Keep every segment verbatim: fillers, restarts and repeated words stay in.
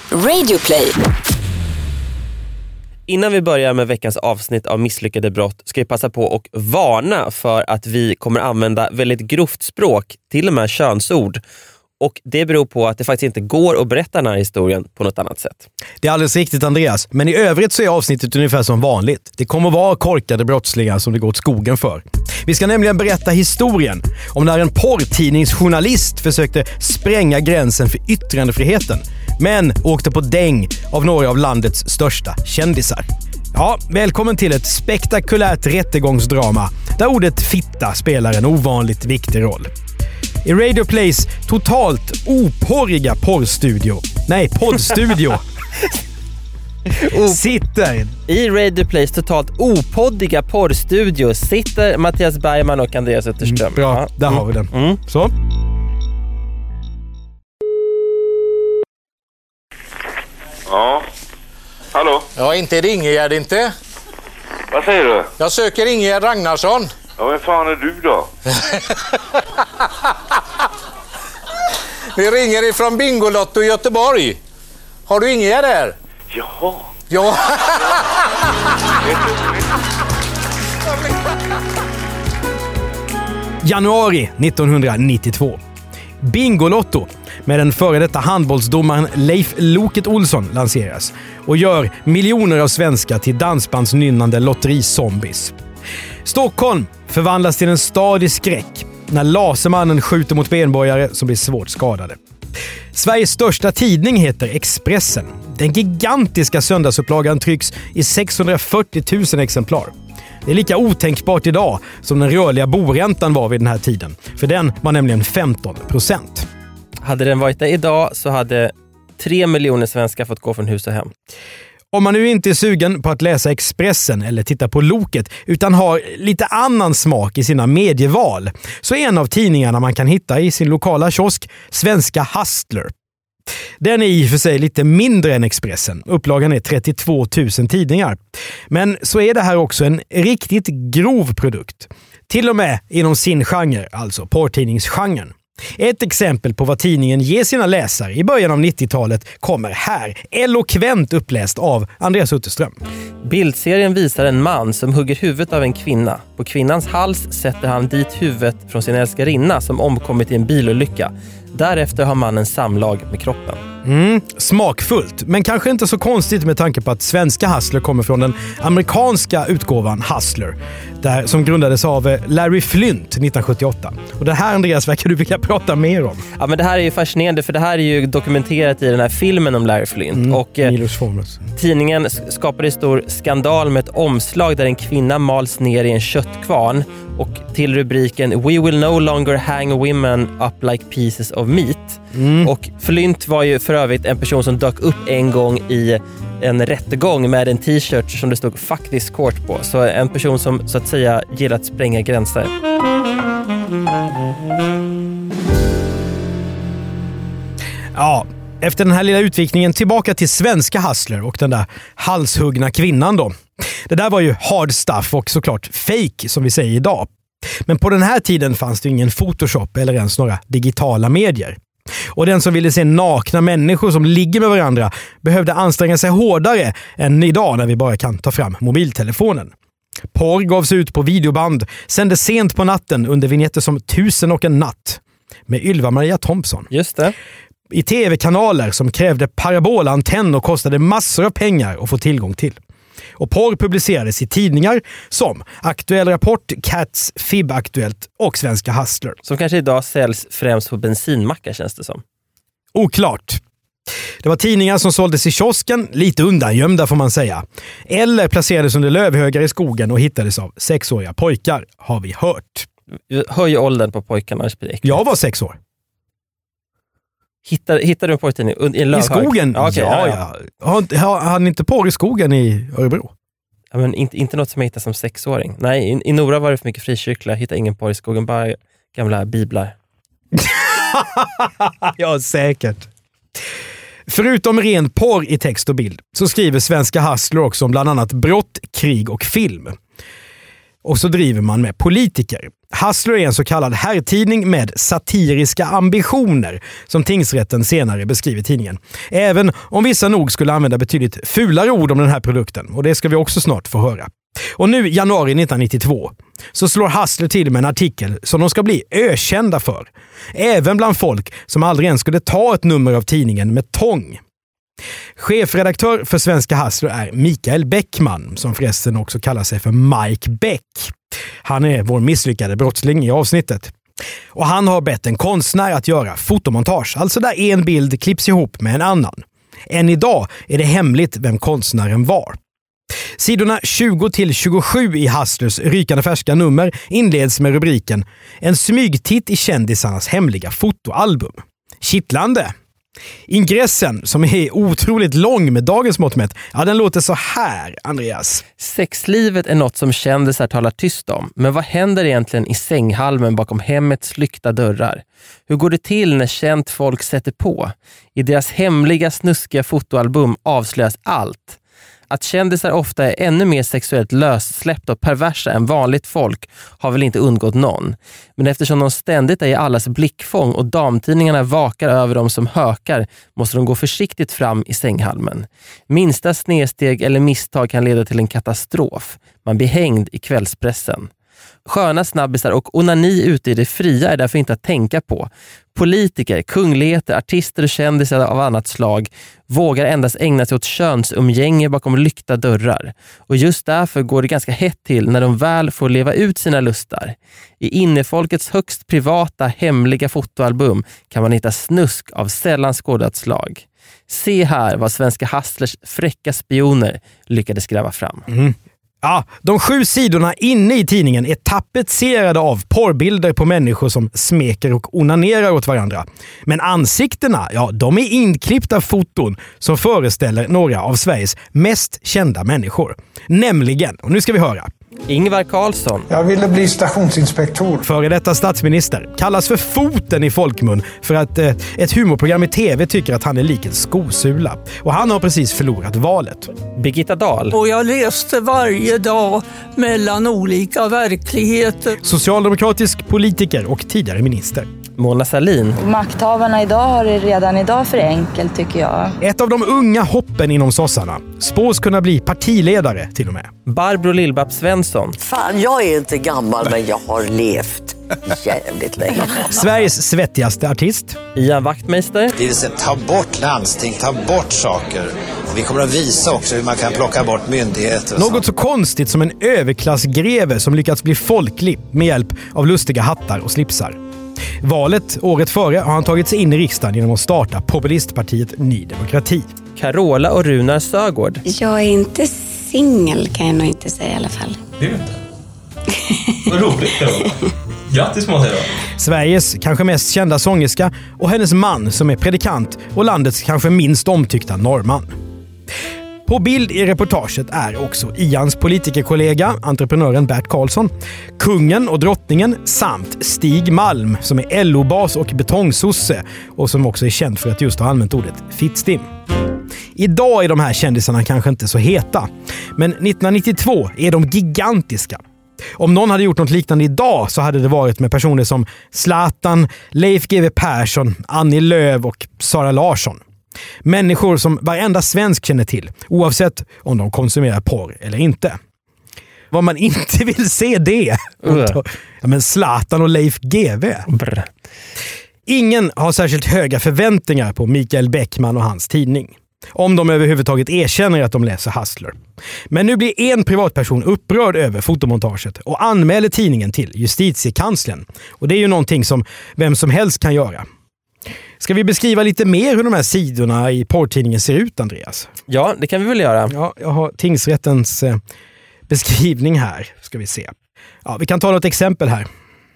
Radioplay. Innan vi börjar med veckans avsnitt av Misslyckade brott ska vi passa på och varna för att vi kommer använda väldigt grovt språk, till och med könsord. Och det beror på att det faktiskt inte går att berätta den här historien på något annat sätt. Det är alldeles riktigt, Andreas. Men i övrigt så är avsnittet ungefär som vanligt. Det kommer att vara korkade brottslingar som det går åt skogen för. Vi ska nämligen berätta historien om när en porrtidningsjournalist försökte spränga gränsen för yttrandefriheten, men åkte på däng av några av landets största kändisar. Ja, välkommen till ett spektakulärt rättegångsdrama där ordet fitta spelar en ovanligt viktig roll. I Radioplays totalt oporriga porrstudio, nej poddstudio, sitter... I Radioplays totalt opoddiga porrstudio sitter Mattias Bergman och Andreas Utterström. Mm, bra, ja. Där mm. har vi den. Mm. Så. Ja. Hallå? Ja, inte det Ingegärd inte. Vad säger du? Jag söker Ingegärd Ragnarsson. Ja, vem fan är du då? Vi ringer ifrån Bingolotto i Göteborg. Har du Ingegärd där? Jaha. Ja. Januari nittonhundranittiotvå. Bingolotto med den före detta handbollsdomaren Leif Loket Olsson lanseras och gör miljoner av svenskar till dansbandsnynnande lotterizombies. Stockholm förvandlas till en stad i skräck när lasermannen skjuter mot benborgare som blir svårt skadade. Sveriges största tidning heter Expressen. Den gigantiska söndagsupplagan trycks i sexhundrafyrtio tusen exemplar. Det är lika otänkbart idag som den rörliga boräntan var vid den här tiden. För den var nämligen femton procent. Hade den varit det idag så hade tre miljoner svenskar fått gå från hus och hem. Om man nu inte är sugen på att läsa Expressen eller titta på Loket utan har lite annan smak i sina medieval, så är en av tidningarna man kan hitta i sin lokala kiosk Svenska Hustler. Den är i och för sig lite mindre än Expressen. Upplagan är trettiotvå tusen tidningar. Men så är det här också en riktigt grov produkt. Till och med inom sin genre, alltså porrtidningsgenren. Ett exempel på vad tidningen ger sina läsare i början av nittiotalet kommer här, elokvent uppläst av Andreas Utterström. Bildserien visar en man som hugger huvudet av en kvinna. På kvinnans hals sätter han dit huvudet från sin älskarinna som omkommit i en bilolycka. Därefter har mannen samlag med kroppen. Mm, smakfullt, men kanske inte så konstigt med tanke på att Svenska Hustler kommer från den amerikanska utgåvan Hustler, där, som grundades av Larry Flynt nittonhundrasjuttioåtta. Och det här, Andreas, verkar du vilja prata mer om. Ja, men det här är ju fascinerande, för det här är ju dokumenterat i den här filmen om Larry Flynt. Mm, och eh, tidningen skapade stor skandal med ett omslag där en kvinna mals ner i en köttkvarn och till rubriken "We will no longer hang women up like pieces of meat". Mm. Och Flynt var ju för övrigt en person som dök upp en gång i en rättegång med en t-shirt som det stod "Fuck this court" på. Så en person som så att säga gillar att spränga gränser. Ja, efter den här lilla utvikningen tillbaka till Svenska Hustler och den där halshuggna kvinnan då. Det där var ju hard stuff och såklart fake som vi säger idag. Men på den här tiden fanns det ingen Photoshop eller ens några digitala medier. Och den som ville se nakna människor som ligger med varandra behövde anstränga sig hårdare än idag när vi bara kan ta fram mobiltelefonen. Porr gavs ut på videoband, sändes sent på natten under vignetter som Tusen och en natt med Ylva Maria Thompson. Just det. I tv-kanaler som krävde parabolantenn och kostade massor av pengar att få tillgång till. Och porr publicerades i tidningar som Aktuell Rapport, Cats, Fib Aktuellt och Svenska Hustler. Som kanske idag säljs främst på bensinmackar, känns det som. Oklart. Det var tidningar som såldes i kiosken, lite undangömda får man säga. Eller placerades under lövhögar i skogen och hittades av sexåriga pojkar, har vi hört. Höj åldern på pojkarna. Jag var sex år. Hittar, hittar du en porrtidning i en lövhög? I skogen? Ja, okay, ja, ja. ja. Har, har han inte porr i skogen i Örebro? Ja, men inte, inte något som jag hittade som sexåring. Nej, i, i Nora var det för mycket frikyrkla. Jag hittade ingen porr i skogen, bara gamla biblar. Ja, säkert. Förutom ren porr i text och bild så skriver Svenska Hustler också om bland annat brott, krig och film. Och så driver man med politiker. Hustler är en så kallad herrtidning med satiriska ambitioner, som tingsrätten senare beskriver tidningen. Även om vissa nog skulle använda betydligt fulare ord om den här produkten, och det ska vi också snart få höra. Och nu, januari nittonhundranittiotvå, så slår Hustler till med en artikel som de ska bli ökända för. Även bland folk som aldrig ens skulle ta ett nummer av tidningen med tång. Chefredaktör för Svenska Hustler är Mikael Bäckman, som förresten också kallar sig för Mike Beck. Han är vår misslyckade brottsling i avsnittet. Och han har bett en konstnär att göra fotomontage, alltså där en bild klipps ihop med en annan. Än idag är det hemligt vem konstnären var. Sidorna tjugo till tjugosju i Hustlers rykande färska nummer inleds med rubriken "En smygtitt i kändisarnas hemliga fotoalbum". Kittlande! Ingressen, som är otroligt lång med dagens mått mätt, ja, den låter så här, Andreas. Sexlivet är något som kändisar talar tyst om. Men vad händer egentligen i sänghalmen bakom hemmets lyckta dörrar? Hur går det till när känt folk sätter på? I deras hemliga snuskiga fotoalbum avslöjas allt. Att kändisar ofta är ännu mer sexuellt lössläppta och perversa än vanligt folk har väl inte undgått någon. Men eftersom de ständigt är i allas blickfång och damtidningarna vakar över dem som hökar, måste de gå försiktigt fram i sänghalmen. Minsta snedsteg eller misstag kan leda till en katastrof. Man blir hängd i kvällspressen. Sköna snabbisar och onani ute i det fria är därför inte att tänka på. Politiker, kungligheter, artister och kändisar av annat slag vågar endast ägna sig åt könsumgänge bakom lyckta dörrar. Och just därför går det ganska hett till när de väl får leva ut sina lustar. I innefolkets högst privata, hemliga fotoalbum kan man hitta snusk av sällan skådat slag. Se här vad Svenska Hustlers fräcka spioner lyckades gräva fram. Mm. Ja, de sju sidorna inne i tidningen är tapetserade av porrbilder på människor som smeker och onanerar åt varandra. Men ansiktena, ja, de är inklippta foton som föreställer några av Sveriges mest kända människor. Nämligen, och nu ska vi höra. Ingvar Carlsson. Jag ville bli stationsinspektor. Före detta statsminister kallas för foten i folkmun för att eh, ett humorprogram i tv tycker att han är lik en skosula. Och han har precis förlorat valet. Birgitta Dahl. Och jag reste varje dag mellan olika verkligheter. Socialdemokratisk politiker och tidigare minister. Mona Sahlin. Makthavarna idag har det redan idag för enkelt, tycker jag. Ett av de unga hoppen inom sossarna. Spås kunna bli partiledare till och med. Barbro Lill-Babs Svensson. Fan, jag är inte gammal, men jag har levt jävligt länge. Sveriges svettigaste artist. Ian Wachtmeister. Det vill säga, ta bort landsting, ta bort saker. Vi kommer att visa också hur man kan plocka bort myndigheter. Något så konstigt som en överklassgreve som lyckats bli folklig med hjälp av lustiga hattar och slipsar. Valet året före har han tagit sig in i riksdagen genom att starta populistpartiet Ny Demokrati. Carola och Runar Sögaard. Jag är inte singel, kan jag nog inte säga i alla fall. Det är inte. Vad roligt det var. Grattis måste jag då. Sveriges kanske mest kända sångerska och hennes man som är predikant och landets kanske minst omtyckta norrman. På bild i reportaget är också Ians politikerkollega, entreprenören Bert Karlsson, kungen och drottningen samt Stig Malm som är L O-bas och betongsosse och som också är känd för att just ha använt ordet fittstim. Idag är de här kändisarna kanske inte så heta, men nittonhundranittiotvå är de gigantiska. Om någon hade gjort något liknande idag så hade det varit med personer som Zlatan, Leif G W Persson, Annie Lööf och Sara Larsson. Människor som varenda svensk känner till, oavsett om de konsumerar porr eller inte. Vad man inte vill se det. Uh. Ja, men Zlatan och Leif G W. Brr. Ingen har särskilt höga förväntningar på Mikael Bäckman och hans tidning. Om de överhuvudtaget erkänner att de läser Hustler. Men nu blir en privatperson upprörd över fotomontaget och anmäler tidningen till justitiekanslern. Och det är ju någonting som vem som helst kan göra. Ska vi beskriva lite mer hur de här sidorna i porrtidningen ser ut, Andreas? Ja, det kan vi väl göra. Ja, jag har tingsrättens eh, beskrivning här. Ska vi se. Ja, vi kan ta något exempel här.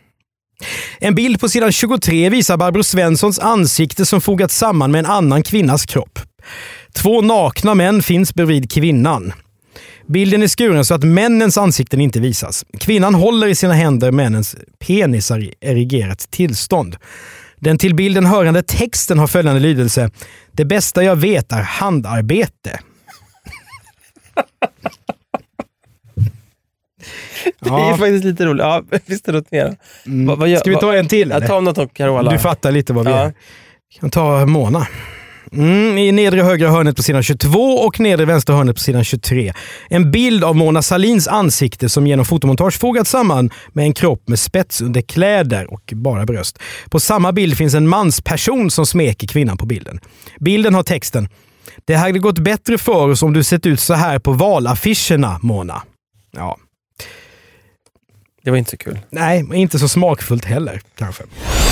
En bild på sidan tjugotre visar Barbro Svenssons ansikte som fogats samman med en annan kvinnas kropp. Två nakna män finns bredvid kvinnan. Bilden är skuren så att männens ansikten inte visas. Kvinnan håller i sina händer männens penisar i erigerat tillstånd. Den till bilden hörande texten har följande lydelse: det bästa jag vet är handarbete. Det är Ja. faktiskt lite roligt. Ja, visst är det något mer? Mm. Vad, vad gör, Ska vi ta en till? Jag tar om något om Carola. Du fattar lite vad vi Ja. är. Vi kan ta Mona. Mm, I nedre högra hörnet på sidan tjugotvå och nedre vänstra hörnet på sidan tjugotre. En bild av Mona Sahlins ansikte som genom fotomontage fogats samman med en kropp med spets under kläder och bara bröst. På samma bild finns en mansperson som smeker kvinnan på bilden. Bilden har texten: "Det hade gått bättre för oss om du sett ut så här på valaffischerna, Mona." Ja. Det var inte så kul. Nej, inte så smakfullt heller kanske.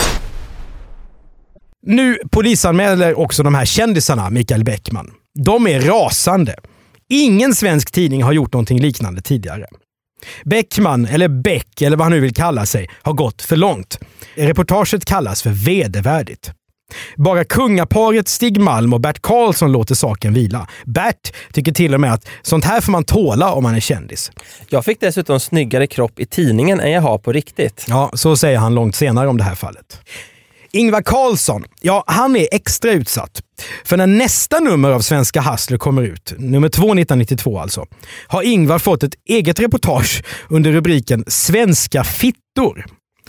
Nu polisanmäler också de här kändisarna Mikael Bäckman. De är rasande. Ingen svensk tidning har gjort någonting liknande tidigare. Bäckman, eller Beck, eller vad han nu vill kalla sig, har gått för långt. Reportaget kallas för vedervärdigt. Bara kungaparet Stig Malm och Bert Karlsson låter saken vila. Bert tycker till och med att sånt här får man tåla om man är kändis. Jag fick dessutom snyggare kropp i tidningen än jag har på riktigt. Ja, så säger han långt senare om det här fallet. Ingvar Carlsson, ja, han är extra utsatt. För när nästa nummer av Svenska Hustler kommer ut, nummer två nittonhundranittiotvå alltså, har Ingvar fått ett eget reportage under rubriken Svenska fittor.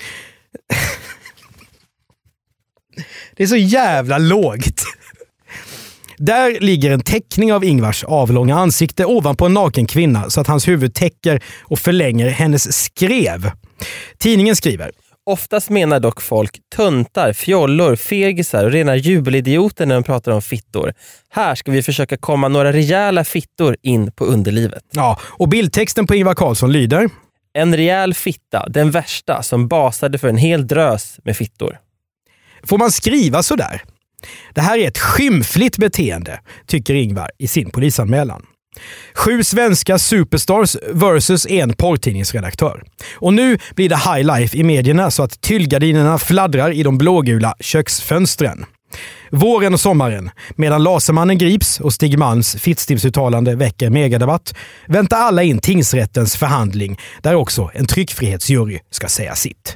Det är så jävla lågt. Där ligger en teckning av Ingvars avlånga ansikte ovanpå en naken kvinna så att hans huvud täcker och förlänger hennes skrev. Tidningen skriver: Oftast menar dock folk töntar, fjollor, fegisar och rena jubelidioter när de pratar om fittor. Här ska vi försöka komma några rejäla fittor in på underlivet. Ja, och bildtexten på Ingvar Carlsson lyder: En rejäl fitta, den värsta som basade för en hel drös med fittor. Får man skriva så där? Det här är ett skymfligt beteende, tycker Ingvar i sin polisanmälan. Sju svenska superstars versus en porrtidningsredaktör. Och nu blir det high life i medierna så att tyllgardinerna fladdrar i de blågula köksfönstren. Våren och sommaren, medan Lasermannen grips och Stig Malms fittstimsuttalande väcker megadebatt, väntar alla in tingsrättens förhandling där också en tryckfrihetsjury ska säga sitt.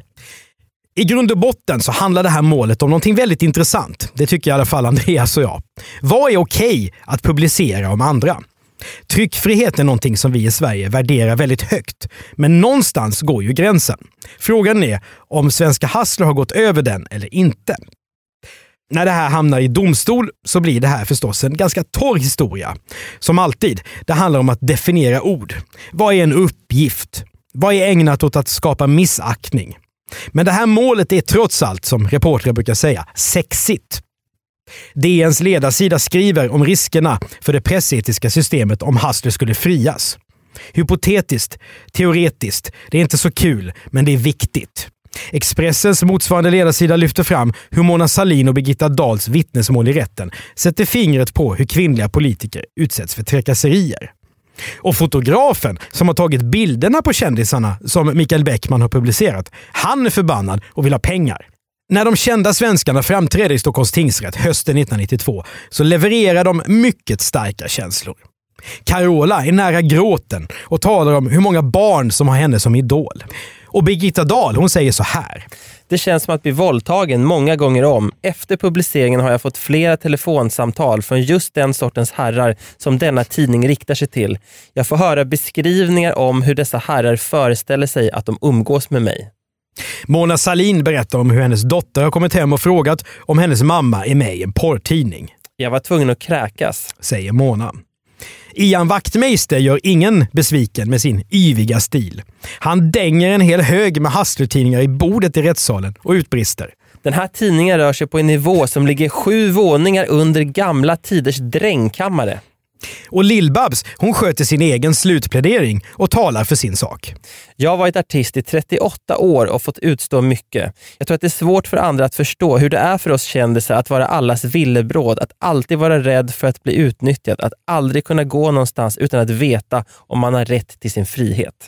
I grund och botten så handlar det här målet om någonting väldigt intressant. Det tycker i alla fall Andreas och jag. Vad är okej att publicera om andra? Tryckfrihet är någonting som vi i Sverige värderar väldigt högt. Men någonstans går ju gränsen. Frågan är om Svenska Hustler har gått över den eller inte. När det här hamnar i domstol så blir det här förstås en ganska torr historia. Som alltid, det handlar om att definiera ord. Vad är en uppgift? Vad är ägnat åt att skapa missaktning? Men det här målet är trots allt, som reportrar brukar säga, sexigt. D N:s ledarsida skriver om riskerna för det pressetiska systemet om Hustler skulle frias. Hypotetiskt, teoretiskt, det är inte så kul, men det är viktigt. Expressens motsvarande ledarsida lyfter fram hur Mona Sahlin och Birgitta Dahls vittnesmål i rätten sätter fingret på hur kvinnliga politiker utsätts för trakasserier. Och fotografen som har tagit bilderna på kändisarna som Mikael Bäckman har publicerat, han är förbannad och vill ha pengar. När de kända svenskarna framträdde i Stockholms tingsrätt hösten nittonhundranittiotvå så levererar de mycket starka känslor. Carola är nära gråten och talar om hur många barn som har henne som idol. Och Birgitta Dahl, hon säger så här: Det känns som att bli våldtagen många gånger om. Efter publiceringen har jag fått flera telefonsamtal från just den sortens herrar som denna tidning riktar sig till. Jag får höra beskrivningar om hur dessa herrar föreställer sig att de umgås med mig. Mona Sahlin berättar om hur hennes dotter har kommit hem och frågat om hennes mamma är med i en porrtidning. Jag var tvungen att kräkas, säger Mona. Ian Wachtmeister gör ingen besviken med sin yviga stil. Han dänger en hel hög med Hustler-tidningar i bordet i rättssalen och utbrister: Den här tidningen rör sig på en nivå som ligger sju våningar under gamla tiders drängkammare. Och Lill-Babs, hon sköter sin egen slutplädering och talar för sin sak. Jag har varit artist i trettioåtta år och fått utstå mycket. Jag tror att det är svårt för andra att förstå hur det är för oss kändisar att vara allas villebråd, att alltid vara rädd för att bli utnyttjad, att aldrig kunna gå någonstans utan att veta om man har rätt till sin frihet.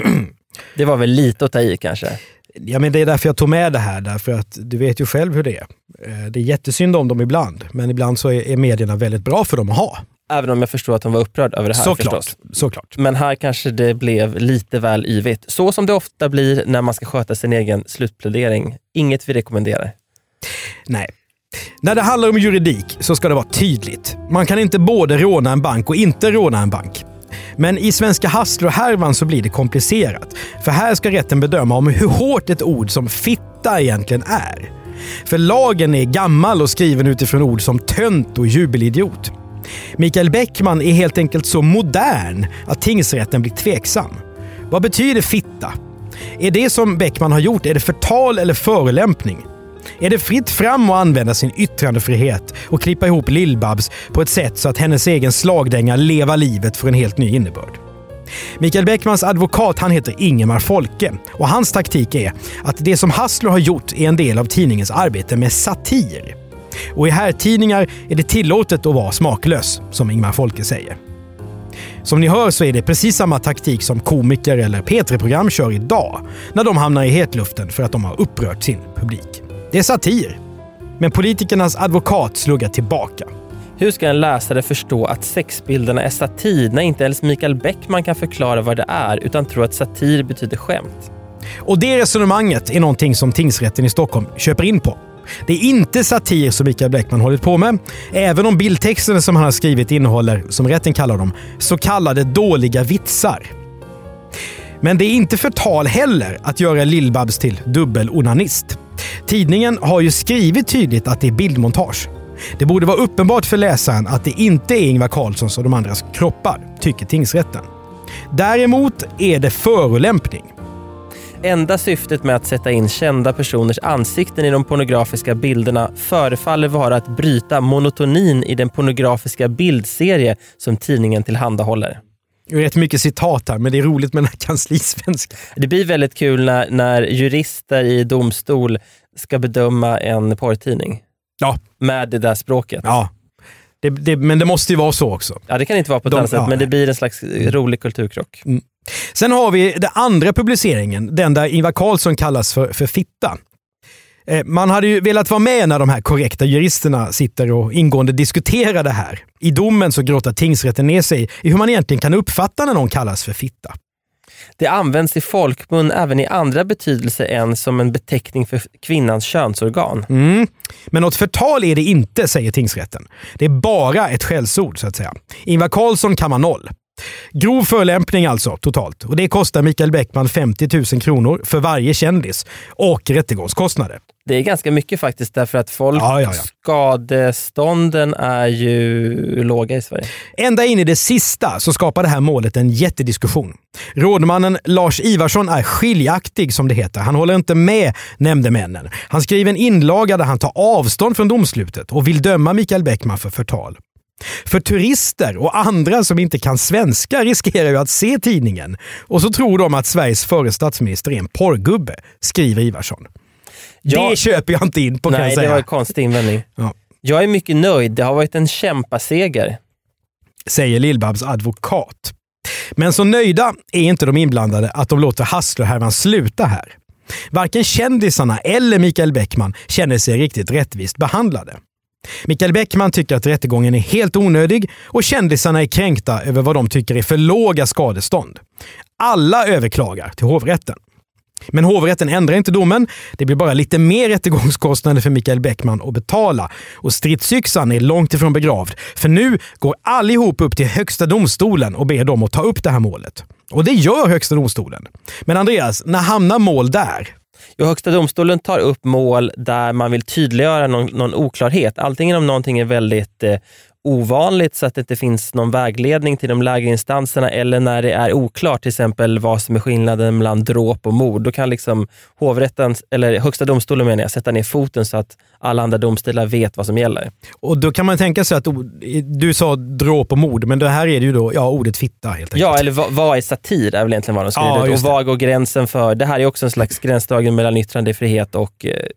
Det var väl lite att ta i kanske. Ja, men det är därför jag tog med det här, därför att du vet ju själv hur det är. Det är jättesynd om dem ibland, men ibland så är medierna väldigt bra för dem att ha. Även om jag förstår att de var upprörd över det här. Såklart, förstås. såklart. Men här kanske det blev lite väl yvigt. Så som det ofta blir när man ska sköta sin egen slutplädering. Inget vi rekommenderar. Nej. När det handlar om juridik så ska det vara tydligt. Man kan inte både råna en bank och inte råna en bank. Men i svenska Hustler-härvan så blir det komplicerat. För här ska rätten bedöma om hur hårt ett ord som fitta egentligen är. För lagen är gammal och skriven utifrån ord som tönt och jubelidiot. Mikael Bäckman är helt enkelt så modern att tingsrätten blir tveksam. Vad betyder fitta? Är det som Bäckman har gjort, är det förtal eller förolämpning? Är det fritt fram att använda sin yttrandefrihet och klippa ihop Lill-Babs på ett sätt så att hennes egen slagdänga lever livet för en helt ny innebörd? Mikael Bäckmans advokat, han heter Ingemar Folke, och hans taktik är att det som Hustler har gjort är en del av tidningens arbete med satir. Och i här tidningar är det tillåtet att vara smaklös, som Ingemar Folke säger. Som ni hör så är det precis samma taktik som komiker eller P tre-program kör idag när de hamnar i hetluften för att de har upprört sin publik. Det är satir. Men politikernas advokat sluggar tillbaka. Hur ska en läsare förstå att sexbilderna är satir när inte ens Mikael Bäckman kan förklara vad det är utan tror att satir betyder skämt? Och det resonemanget är någonting som tingsrätten i Stockholm köper in på. Det är inte satir som Mikael Bäckman hållit på med, även om bildtexterna som han har skrivit innehåller, som rätten kallar dem, så kallade dåliga vitsar. Men det är inte förtal heller att göra Lill-Babs till dubbelonanist. Tidningen har ju skrivit tydligt att det är bildmontage. Det borde vara uppenbart för läsaren att det inte är Ingvar Carlssons och de andras kroppar, tycker tingsrätten. Däremot är det förolämpning. Enda syftet med att sätta in kända personers ansikten i de pornografiska bilderna förefaller vara att bryta monotonin i den pornografiska bildserie som tidningen tillhandahåller. Det är rätt mycket citat här, men det är roligt med den här kanslisvenska. Det blir väldigt kul när, när jurister i domstol ska bedöma en porrtidning. Ja. Med det där språket. Ja. Det, det, men det måste ju vara så också. Ja, det kan inte vara på ett De, annat sätt, ja, men det blir en slags rolig kulturkrock. Mm. Sen har vi den andra publiceringen, den där Ingvar Carlsson kallas för, för fitta. Eh, man hade ju velat vara med när de här korrekta juristerna sitter och ingående diskuterar det här. I domen så gråter tingsrätten ner sig i hur man egentligen kan uppfatta när någon kallas för fitta. Det används i folkmun även i andra betydelser än som en beteckning för kvinnans könsorgan. Mm. Men något förtal är det inte, säger tingsrätten. Det är bara ett skällsord så att säga. Ingvar Carlsson kan man noll. Grov förolämpning alltså totalt. Och det kostar Mikael Bäckman femtio tusen kronor för varje kändis och rättegångskostnader. Det är ganska mycket faktiskt därför att folk ja, ja, ja. skadestånden är ju låga i Sverige. Ända in i det sista så skapar det här målet en jättediskussion. Rådmannen Lars Ivarsson är skiljaktig som det heter. Han håller inte med nämndemännen. Han skriver en inlaga där han tar avstånd från domslutet och vill döma Mikael Bäckman för förtal. För turister och andra som inte kan svenska riskerar ju att se tidningen. Och så tror de att Sveriges förre statsminister är en porrgubbe, skriver Ivarsson. Ja, det köper jag inte in på, kan nej, jag säga. Det var en konstig invändning. Ja. Jag är mycket nöjd. Det har varit en kämpaseger, säger Lill-Babs advokat. Men så nöjda är inte de inblandade att de låter Hustler-härvan sluta här. Varken kändisarna eller Mikael Bäckman känner sig riktigt rättvist behandlade. Mikael Bäckman tycker att rättegången är helt onödig och kändisarna är kränkta över vad de tycker är för låga skadestånd. Alla överklagar till hovrätten. Men hovrätten ändrar inte domen. Det blir bara lite mer rättegångskostnader för Mikael Bäckman att betala. Och stridsyxan är långt ifrån begravd. För nu går allihop upp till högsta domstolen och ber dem att ta upp det här målet. Och det gör högsta domstolen. Men Andreas, när hamnar mål där? Jo, högsta domstolen tar upp mål där man vill tydliggöra någon, någon oklarhet. Antingen om någonting är väldigt eh, ovanligt så att det inte finns någon vägledning till de lägre instanserna, eller när det är oklart till exempel vad som är skillnaden mellan dråp och mord. Då kan liksom hovrätten, eller högsta domstolen menar jag, sätta ner foten så att alla andra domstolar vet vad som gäller. Och då kan man tänka sig att du sa dråp och mord, men det här är det ju då, ja, ordet fitta helt enkelt. Ja, eller vad, vad är satir är väl egentligen vad de skriver. Ja, och vad går gränsen för, det här är också en slags gränsdragning mellan yttrandefrihet och eh,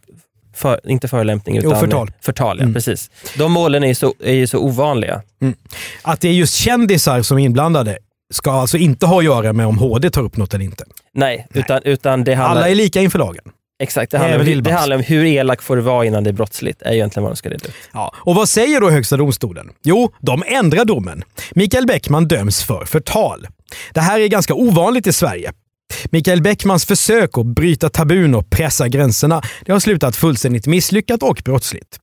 För, inte förolämpning utan jo, förtal. förtal ja, mm. precis. De målen är ju så, är ju så ovanliga. Mm. Att det är just kändisar som är inblandade ska alltså inte ha att göra med om H D tar upp något eller inte. Nej, Nej. Utan, utan det handlar... Alla är lika inför lagen. Exakt, det handlar, om, det handlar om hur elak får det vara innan det är brottsligt, är ju egentligen vad de ska reda ut. Ja. Och vad säger då högsta domstolen? Jo, de ändrar domen. Mikael Bäckman döms för förtal. Det här är ganska ovanligt i Sverige. Mikael Bäckmans försök att bryta tabun och pressa gränserna, det har slutat fullständigt misslyckat och brottsligt.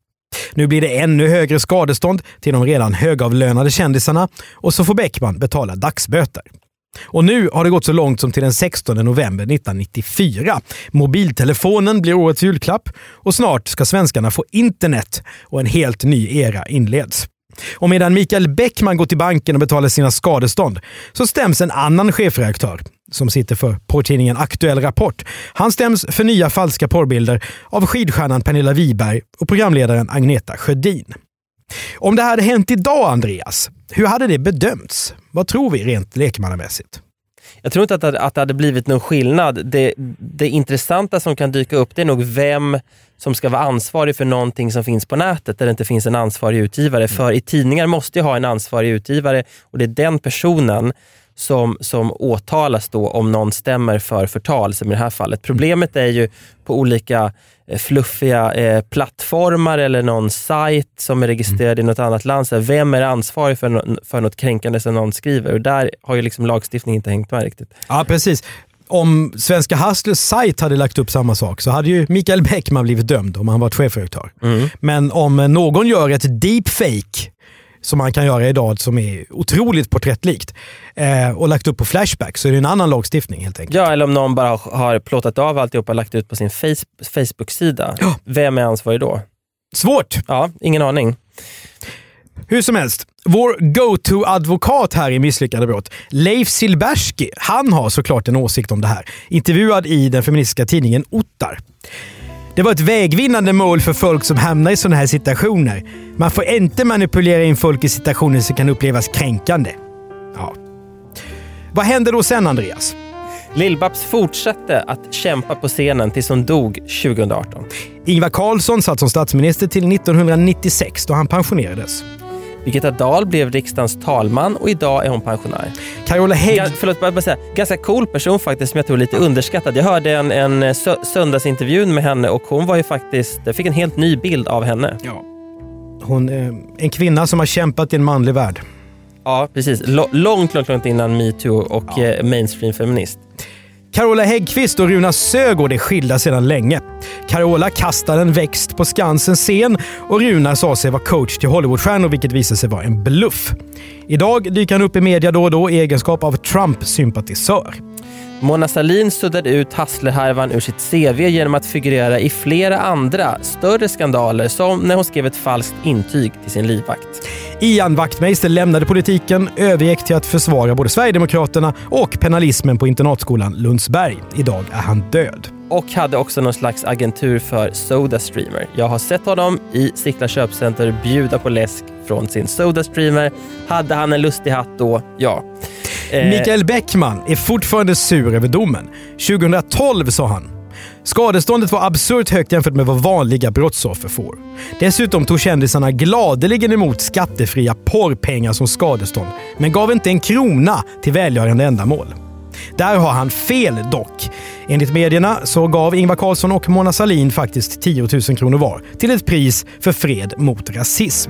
Nu blir det ännu högre skadestånd till de redan högavlönade kändisarna och så får Bäckman betala dagsböter. Och nu har det gått så långt som till den sextonde november nittonhundranittiofyra. Mobiltelefonen blir årets julklapp och snart ska svenskarna få internet och en helt ny era inleds. Och medan Mikael Bäckman går till banken och betalar sina skadestånd så stäms en annan chefredaktör som sitter för porrtidningen Aktuell Rapport. Han stäms för nya falska porrbilder av skidstjärnan Pernilla Wiberg och programledaren Agneta Sjödin. Om det hade hänt idag, Andreas, hur hade det bedömts? Vad tror vi rent lekmannamässigt? Jag tror inte att det, att det hade blivit någon skillnad. Det, det intressanta som kan dyka upp det är nog vem som ska vara ansvarig för någonting som finns på nätet där det inte finns en ansvarig utgivare. Mm. För i tidningar måste ju ha en ansvarig utgivare och det är den personen som, som åtalas då om någon stämmer för förtal som i det här fallet. Problemet är ju på olika eh, fluffiga eh, plattformar eller någon sajt som är registrerad mm. i något annat land. Så vem är ansvarig för, no- för något kränkande som någon skriver? Och där har ju liksom lagstiftningen inte hängt med riktigt. Ja, precis. Om Svenska Hustlers sajt hade lagt upp samma sak så hade ju Mikael Bäckman blivit dömd om han varit chefredaktör. Mm. Men om någon gör ett deepfake som man kan göra idag som är otroligt porträttlikt eh, och lagt upp på Flashback så är det en annan lagstiftning helt enkelt. Ja, eller om någon bara har plåtat av alltihop och lagt ut på sin face- Facebook-sida. Ja. Vem är ansvarig då? Svårt! Ja, ingen aning. Hur som helst, vår go-to-advokat här i Misslyckade brott, Leif Silbersky, han har såklart en åsikt om det här. Intervjuad i den feministiska tidningen Ottar. Det var ett vägvinnande mål för folk som hamnar i sådana här situationer. Man får inte manipulera in folk i situationer som kan upplevas kränkande. Ja. Vad hände då sen, Andreas? Lill-Babs fortsatte att kämpa på scenen tills hon dog tjugoarton. Ingvar Carlsson satt som statsminister till nittonhundranittiosex då han pensionerades. Birgitta Dahl blev riksdagens talman och idag är hon pensionär. Carola Hägg... Ga- förlåt, bara säga. Ganska cool person faktiskt som jag tror är lite underskattad. Jag hörde en, en sö- söndagsintervju med henne och hon var ju faktiskt... Jag fick en helt ny bild av henne. Ja. Hon är en kvinna som har kämpat i en manlig värld. Ja, precis. L- långt, långt, långt innan MeToo och ja. eh, mainstream feminist. Carola Häggkvist och Runa Sögaard är skilda sedan länge. Carola kastade en växt på Skansens scen och Runa sa sig vara coach till Hollywoodstjärnor, vilket visade sig vara en bluff. Idag dyker han upp i media då och då i egenskap av Trump-sympatisör. Mona Sahlin suddade ut Hassler-härvan ur sitt C V genom att figurera i flera andra större skandaler som när hon skrev ett falskt intyg till sin livvakt. Ian Wachtmeister lämnade politiken, övergick till att försvara både Sverigedemokraterna och penalismen på internatskolan Lundsberg. Idag är han död. Och hade också någon slags agentur för SodaStreamer. Jag har sett honom i Sickla köpcenter bjuda på läsk från sin SodaStreamer. Hade han en lustig hatt då? Ja. Eh... Mikael Bäckman är fortfarande sur över domen. tjugohundratolv sa han: skadeståndet var absurt högt jämfört med vad vanliga brottsoffer får. Dessutom tog kändisarna gladeligen emot skattefria porrpengar som skadestånd, men gav inte en krona till välgörande ändamål. Där har han fel dock. Enligt medierna så gav Ingvar Carlsson och Mona Sahlin faktiskt tio tusen kronor var till ett pris för fred mot rasism.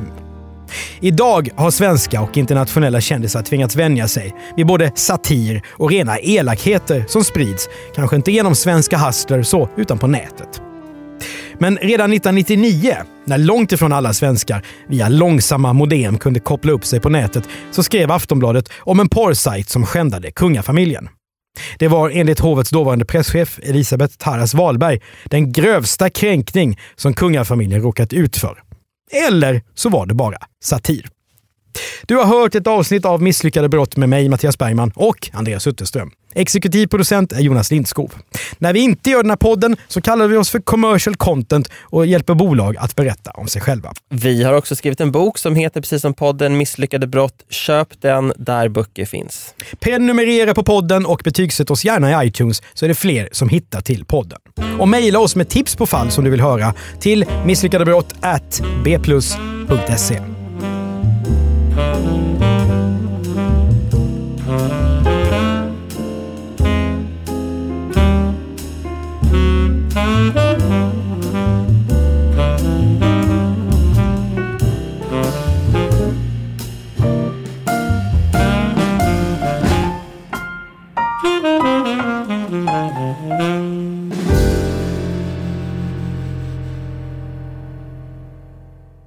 Idag har svenska och internationella kändisar tvingats vänja sig vid både satir och rena elakheter som sprids, kanske inte genom Svenska Hustler så, utan på nätet. Men redan nittonhundranittionio, när långt ifrån alla svenskar via långsamma modem kunde koppla upp sig på nätet, så skrev Aftonbladet om en porrsajt som skändade kungafamiljen. Det var enligt hovets dåvarande presschef Elisabeth Tarras Wahlberg den grövsta kränkning som kungafamiljen råkat ut för. Eller så var det bara satir. Du har hört ett avsnitt av Misslyckade brott med mig, Mattias Bergman, och Andreas Utterström. Exekutiv producent är Jonas Lindskov. När vi inte gör den här podden så kallar vi oss för commercial content och hjälper bolag att berätta om sig själva. Vi har också skrivit en bok som heter precis som podden Misslyckade brott. Köp den där böcker finns. Prenumerera på podden och betygsätt oss gärna i iTunes så är det fler som hittar till podden. Och mejla oss med tips på fall som du vill höra till misslyckadebrott at b plus punkt se.